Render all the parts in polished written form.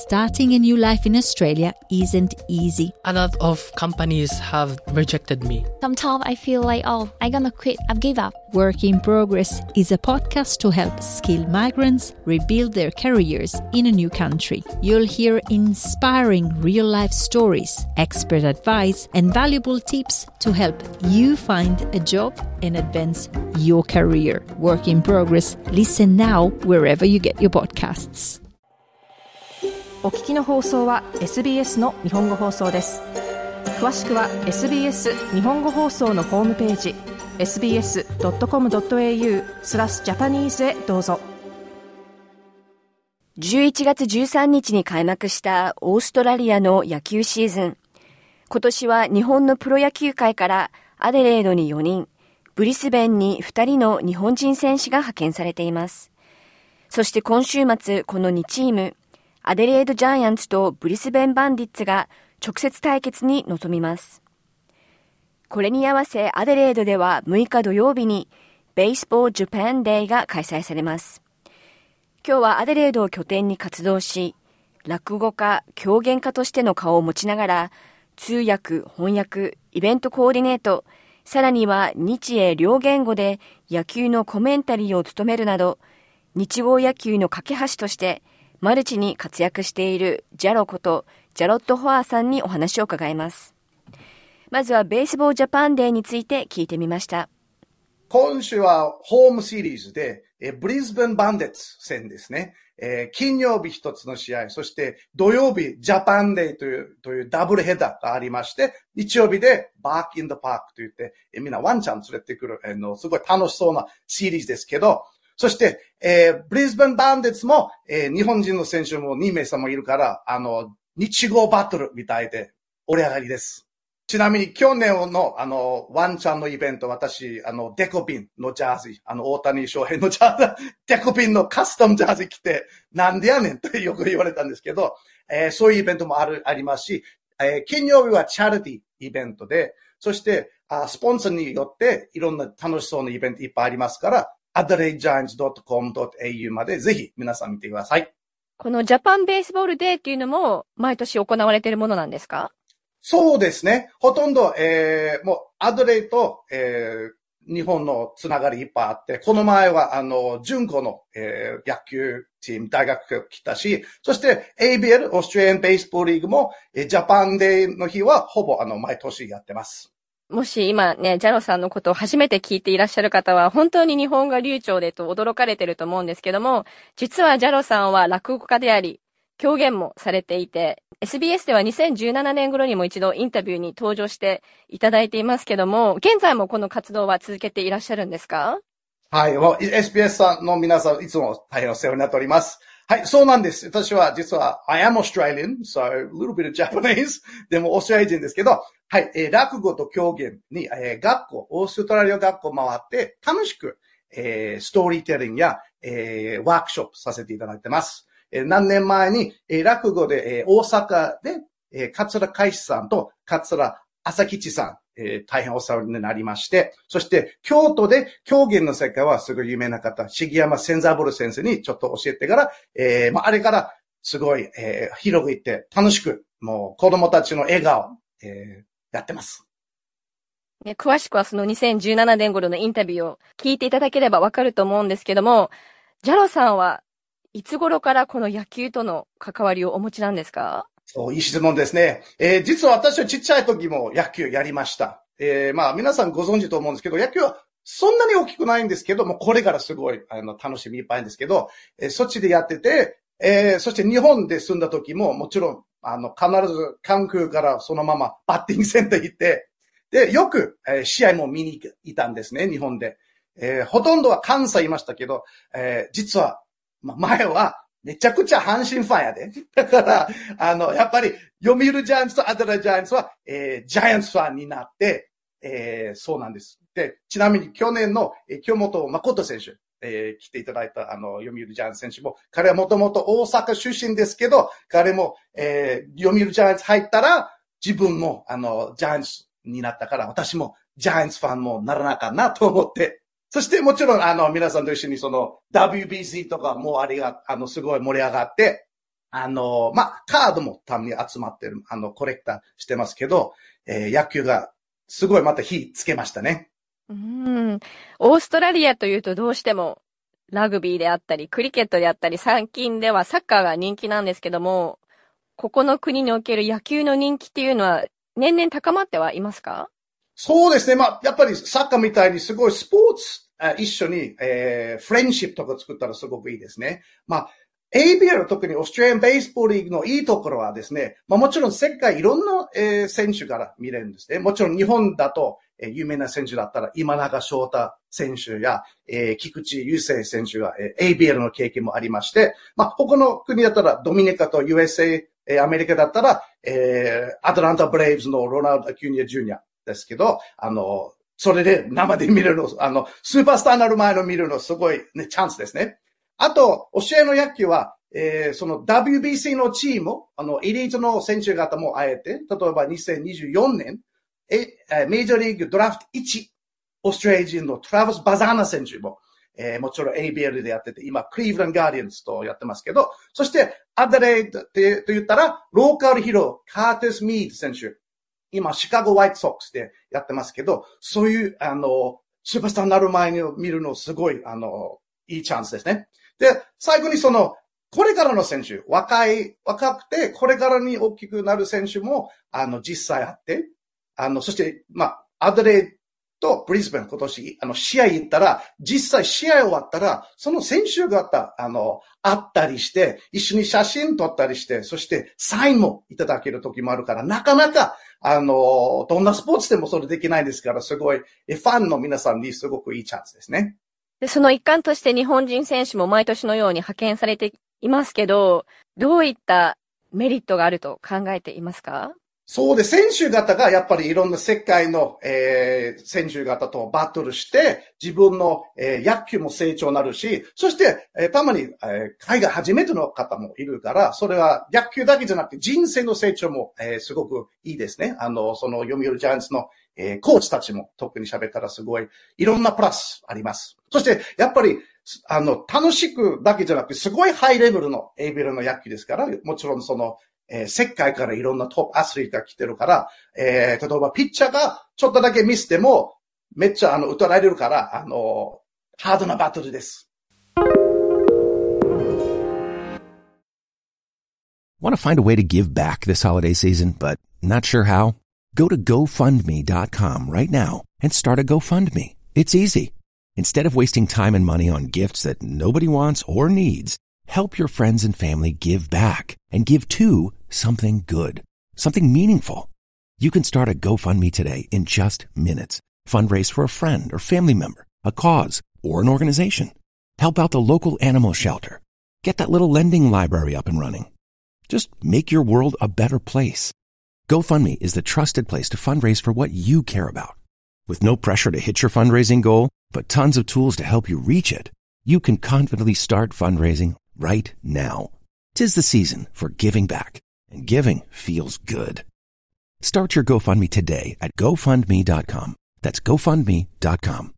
starting a new life in Australia isn't easy. A lot of companies have rejected me. Sometimes I feel like, I'm gonna quit, I've give up. Work in Progress is a podcast to help skilled migrants rebuild their careers in a new country. You'll hear inspiring real-life stories, expert advice, and valuable tips to help you find a job and advance your career. Work in Progress. Listen now wherever you get your podcasts. お聞きの放送は SBS の日本語放送です。詳しくは SBS 日本語放送のホームページ sbs.com.au/Japanese へどうぞ。 11月13日に開幕したオーストラリアの野球シーズン。今年は日本のプロ野球界からアデレードに4人、ブリスベンに2人の日本人選手が派遣されています。そして今週末、この2チーム、アデレードジャイアンツとブリスベンバンディッツが直接対決に臨みます。これに合わせアデレードでは6日土曜日にベースボールジャパンデーが開催されます。今日はアデレードを拠点に活動し、落語家、狂言家としての顔を持ちながら、通訳、翻訳、イベントコーディネート、さらには日英両言語で野球のコメンタリーを務めるなど、日豪野球の架け橋としてマルチに活躍しているジャロことジャロット・ホアーさんにお話を伺います。まずはベースボールジャパンデーについて聞いてみました。 今週はホームシリーズでブリスベンバンデッツ戦ですね。金曜日一つの試合、そして土曜日ジャパンデーというダブルヘッダーがありまして、日曜日でバックインダパークと言って、みんなワンちゃん連れてくる、すごい楽しそうなシリーズですけど、そして、ブリスベンバンデッツも、日本人の選手も2名様いるから、日豪バトルみたいで盛り上がりです。ちなみに去年のワンちゃんのイベント、私、デコピンのジャージー、大谷翔平のジャージー、デコピンのカスタムジャージー着て、なんでやねんとよく言われたんですけど、そういうイベントもありますし、金曜日はチャリティーイベントで、そして、スポンサーによっていろんな楽しそうなイベントいっぱいありますから、adelaide-giants.com.au までぜひ皆さん見てください。 このジャパンベースボールデーっていうのも毎年行われているものなんですか？ そうですね。ほとんど、もう、アドレイと、日本のつながりいっぱいあって、この前は、準高の、野球チーム、大学来たし、そして ABL、オーストラリアンベースボールリーグも、ジャパンデーの日は、ほぼ、毎年やってます。 もし今ね、ジャロさんのことを初めて聞いていらっしゃる方は、本当に日本が流暢でと驚かれてると思うんですけども、実はジャロさんは落語家であり、狂言もされていて、SBS では2017年頃にも一度インタビューに登場していただいていますけども、現在もこの活動は続けていらっしゃるんですか？ はい、SBS さんの皆さん、いつも大変お世話になっております。はい、そうなんです。私は実は I am Australian, so a little bit of Japanese. でもオーストラリア人ですけど、はい、落語と狂言に、学校、オーストラリア学校回って楽しく、ストーリーテリングや、ワークショップさせていただいてます。何年前に、落語で、大阪で、桂海志さんと桂朝吉さん、大変お世話になりまして、そして京都で狂言の世界はすごい有名な方、重山千三郎先生にちょっと教えてから、あれからすごい、広く行って楽しく、もう子供たちの笑顔、やってます。 詳しくはその2017年頃のインタビューを聞いていただければわかると思うんですけども、ジャロさんはいつ頃からこの野球との関わりをお持ちなんですか？ そう、いい質問ですね。実は私はちっちゃい時も野球やりました。皆さんご存知と思うんですけど、野球はそんなに大きくないんですけども、これからすごい、楽しみいっぱいんですけど、そっちでやってて、そして日本で住んだ時も、もちろん、必ず関空からそのままバッティングセンター行って、で、よく、試合も見に行ったんですね、日本で。ほとんどは関西いましたけど、実は、前は、めちゃくちゃ阪神ファンやで。だから、やっぱり、読売ジャイアンツとアデラジャイアンツは、ジャイアンツファンになって、そうなんです。で、ちなみに去年の、京本誠選手、来ていただいた、読売ジャイアンツ選手も、彼はもともと大阪出身ですけど、彼も、読売ジャイアンツ入ったら、自分も、ジャイアンツになったから、私もジャイアンツファンもならなかなと思って、そしてもちろん皆さんと一緒にその WBC とかもすごい盛り上がって、 カードもたまに集まってる、コレクターしてますけど、野球がすごいまた火つけましたね。 オーストラリアというとどうしてもラグビーであったり、クリケットであったり、最近ではサッカーが人気なんですけども、ここの国における野球の人気っていうのは年々高まってはいますか？ そうですね。やっぱりサッカーみたいにすごいスポーツ一緒に、フレンシップとか作ったらすごくいいですね。ABL 特にオーストラリアンベースボールリーグのいいところはですね、もちろん世界いろんな、選手から見れるんですね。もちろん日本だと、有名な選手だったら今永翔太選手や、菊池雄星選手が、ABL の経験もありまして、他の国だったらドミニカと USA、アメリカだったら、アトランタブレイブズのロナウド・アキュニア・ジュニアですけど、それで生で見れるの、スーパースターになる前の見るのすごいね、チャンスですね。あと、教えの野球は、その WBC のチーム、エリートの選手方もあえて、例えば2024年、メジャーリーグドラフト1、オーストラリア人のトラバス・バザーナ選手も、もちろん ABL でやってて、今、クリーブランド・ガーディアンズとやってますけど、そして、アデレイドと言ったら、ローカルヒーロー、カーティス・ミード選手。今、シカゴ・ホワイトソックスでやってますけど、そういう、スーパースターになる前に見るのすごい、いいチャンスですね。で、最後にこれからの選手、若くて、これからに大きくなる選手も、実際あって、そして、アデレイドとブリスベン今年、試合行ったら、実際試合終わったら、その選手方、会ったりして、一緒に写真撮ったりして、そしてサインもいただける時もあるから、なかなか、どんなスポーツでもそれできないですから、すごい、ファンの皆さんにすごくいいチャンスですね。 で、その一環として日本人選手も毎年のように派遣されていますけど、どういったメリットがあると考えていますか？ そうで、選手方がやっぱりいろんな世界の、選手方とバトルして、自分の、野球も成長になるし、そして、たまに、海外初めての方もいるから、それは野球だけじゃなくて人生の成長も、すごくいいですね。その読売ジャイアンツの、コーチたちも特に喋ったらすごい、いろんなプラスあります。そして、やっぱり、楽しくだけじゃなくて、すごいハイレベルの ABL の野球ですから、もちろん世界からいろんなトップアスリートが来てるから、例えばピッチャーがちょっとだけミスでも、めっちゃ打たれるから、ハードなバトルです。 Want to find a way to give back this holiday season, but not sure how? Go to GoFundMe.com right now and start a GoFundMe. It's easy. Instead of wasting time and money on gifts that nobody wants or needs, help your friends and family give back and give to something good, something meaningful. You can start a GoFundMe today in just minutes. Fundraise for a friend or family member, a cause, or an organization. Help out the local animal shelter. Get that little lending library up and running. Just make your world a better place. GoFundMe is the trusted place to fundraise for what you care about. With no pressure to hit your fundraising goal, but tons of tools to help you reach it, you can confidently start fundraising right now. 'Tis the season for giving back, and giving feels good. Start your GoFundMe today at GoFundMe.com. That's GoFundMe.com.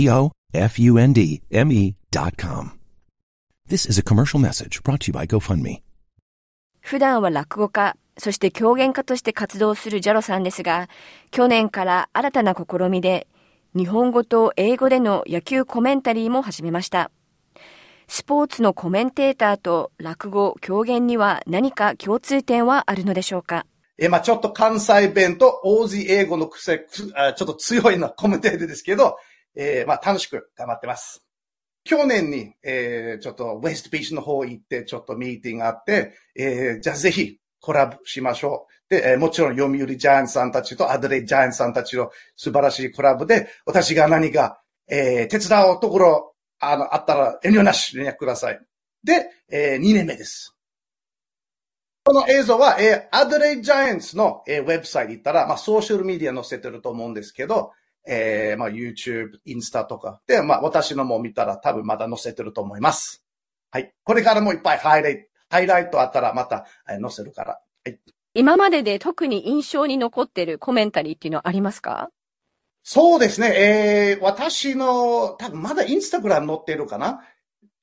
GoFundMe.com. This is a commercial message brought to you by GoFundMe. 普段は落語家、そして狂言家として活動するジャロさんですが、去年から新たな試みで、日本語と英語での野球コメンタリーも始めました。スポーツのコメンテーターと落語、狂言には何か共通点はあるのでしょうか？ ちょっと関西弁とオージー英語の癖、ちょっと強いなコメンテーターですけど、楽しく頑張ってます。去年に、ちょっとウェストビーチの方行って、ちょっとミーティングがあって、じゃあぜひコラボしましょう。で、もちろん読売ジャイアンツさんたちとアドレイジャイアンツさんたちの素晴らしいコラボで、私が何か、手伝うところ、あったら遠慮なし連絡ください。で、2年目です。この映像は、アドレイジャイアンツの、ウェブサイト行ったら、ソーシャルメディア載せてると思うんですけど、YouTube、インスタとかで、私のも見たら多分まだ載せてると思います。はい。これからもいっぱいハイライトあったらまた載せるから。はい。 今までで特に印象に残っているコメンタリーっていうのはありますか？ そうですね。私の、多分まだインスタグラム載ってるかな。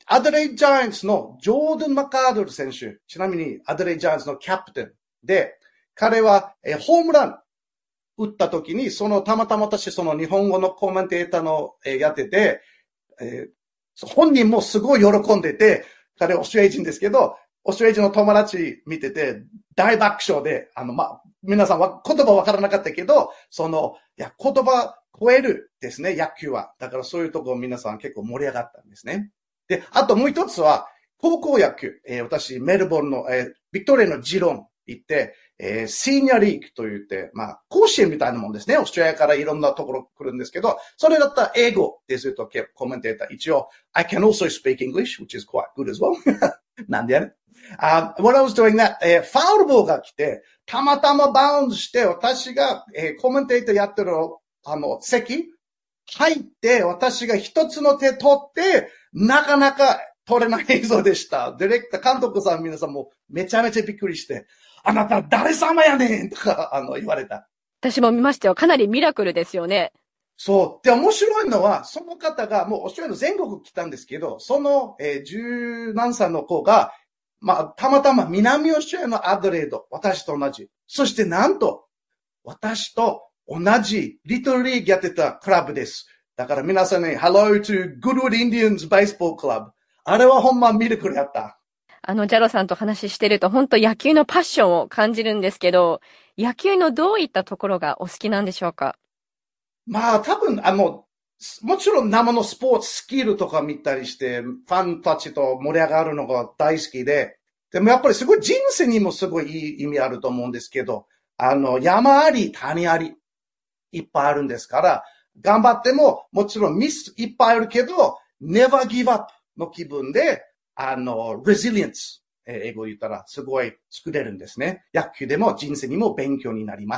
アデレイドジャイアンツのジョーダン・マカードル選手、ちなみにアデレイドジャイアンツのキャプテンで、彼はホームラン打った時に、たまたま私その日本語のコメンテーターのやってて、本人もすごい喜んでて、彼オーストラリア人ですけど、オーストラリア人の友達見てて大爆笑で、皆さんは言葉わからなかったけど、言葉超えるですね、野球は。だからそういうところ皆さん結構盛り上がったんですね。で、あともう一つは、高校野球。私、メルボルンの、ビクトリアのジロン行って、シニアリーグと言って、甲子園みたいなもんですね。オーストラリアからいろんなところ来るんですけど、それだったら英語ですとコメンテーター。一応、I can also speak English, which is quite good as well. なんでやね。What I was doing that, ファウルボールが来て、たまたまバウンドして、私が、コメンテーターやってる、席、入って、私が一つの手取って、なかなか撮れない映像でした。ディレクター、監督さん皆さんもめちゃめちゃびっくりして、あなた誰様やねんとか、言われた。 私も見ましたよ。かなりミラクルですよね。 そう。で、面白いのは、その方がもうオーストラリアの全国来たんですけど、その、十何歳の子が、たまたま南オーストラリアのアデレード、私と同じ。そしてなんと、私と同じリトルリーグやってたクラブです。だから皆さんに、Hello to Goodwood Indians Baseball Club。あれはほんまミラクルやった。 ジャロさんと話してると本当野球のパッションを感じるんですけど、野球のどういったところがお好きなんでしょうか？ 多分、もちろん生のスポーツスキルとか見たりして、ファンたちと盛り上がるのが大好きで、でもやっぱりすごい人生にもすごいいい意味あると思うんですけど、山あり、谷あり、いっぱいあるんですから、頑張っても、もちろんミスいっぱいあるけど、never give up の気分で、resilience、英語言ったらすごい作れるんですね。野球でも人生にも勉強になります。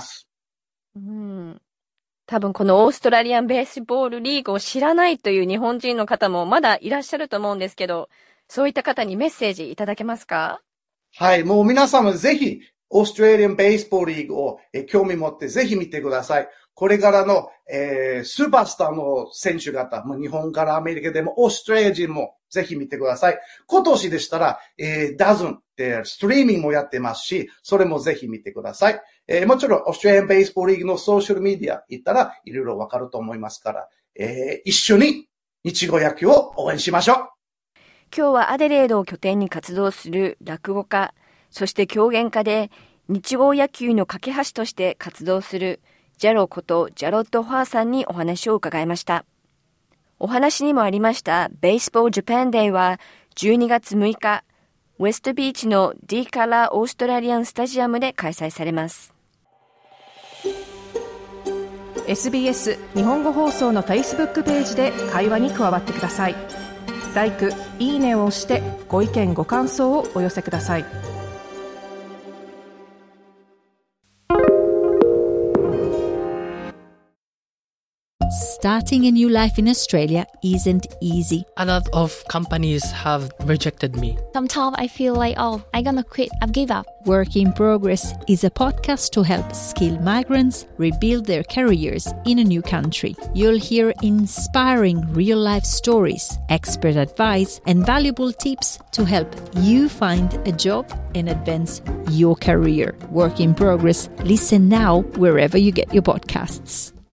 多分このオーストラリアンベースボールリーグを知らないという日本人の方もまだいらっしゃると思うんですけど、そういった方にメッセージいただけますか？ はい、もう皆様ぜひ、オーストラリアンベースボールリーグを興味持ってぜひ見てください。これからの、スーパースターの選手方、日本からアメリカでもオーストラリア人もぜひ見てください。今年でしたら、ダズンでストリーミングもやってますし、それもぜひ見てください。もちろん、オーストラリアンベースボールリーグのソーシャルメディア行ったらいろいろわかると思いますから、一緒に日語野球を応援しましょう。 今日はアデレードを拠点に活動する落語家、そして狂言家で日語野球の架け橋として活動するジャロことジャロット・ファーさんにお話を伺いました。お話にもありましたベースボールジャパンデーは12月6日、ウェストビーチの D カラーオーストラリアンスタジアムで開催されます。 SBS 日本語放送の Facebook ページで会話に加わってください。LIKE、いいねを押してご意見ご感想をお寄せください。 Starting a new life in Australia isn't easy. A lot of companies have rejected me. Sometimes I feel like, I'm gonna quit. I've given up. Work in Progress is a podcast to help skilled migrants rebuild their careers in a new country. You'll hear inspiring real-life stories, expert advice, and valuable tips to help you find a job and advance your career. Work in Progress. Listen now wherever you get your podcasts.